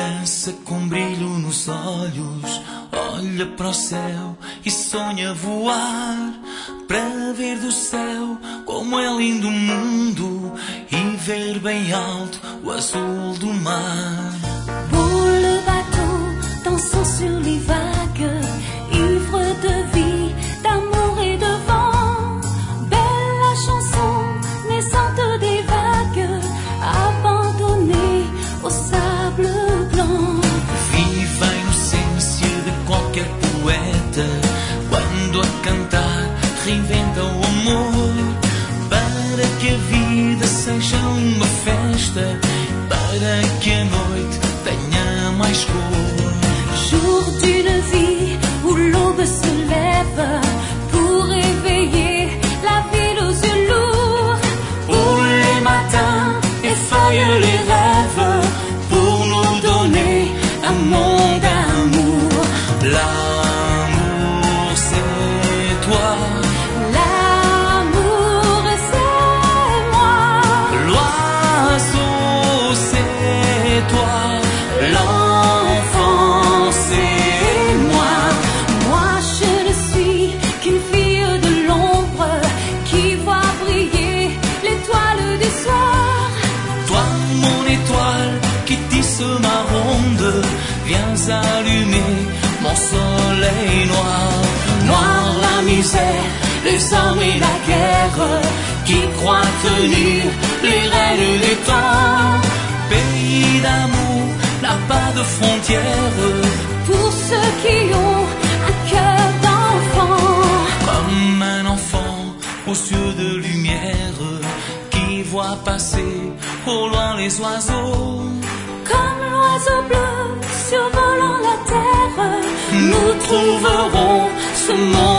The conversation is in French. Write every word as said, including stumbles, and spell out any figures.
criança com brilho nos olhos olha para o céu e sonha voar, para ver do céu como é lindo o mundo e ver bem alto o azul do mar. Beau le bateau dansant sur les vagues, ivre de vie, d'amour et de vent. Belle la chanson naissante des vagues, abandonnée au sable blanc. Viva a inocência de qualquer poeta quando a cantar reinventa o amor, para que a vida seja uma festa, para que a noite tenha mais cor. Jour d'une vie où l'aube se lève pour réveiller la ville aux yeux lourds, Où les matins effeuillent les rêves pour nous donner un monde d'amour. L'amour c'est toi, l'amour c'est moi, l'oiseau c'est toi, l'enfant c'est moi. moi je ne suis qu'une fille de l'ombre qui voit briller l'étoile du soir. Toi mon étoile qui tisse ma ronde, viens allumer mon soleil noir. Noir la misère, les hommes et la guerre qui croient tenir les rênes des temps. Pays d'amour n'a pas de frontières, Pour ceux qui ont un cœur d'enfant, comme un enfant aux yeux de lumière qui voit passer au loin les oiseaux. comme l'oiseau bleu survolant la terre, Nous trouverons ce monde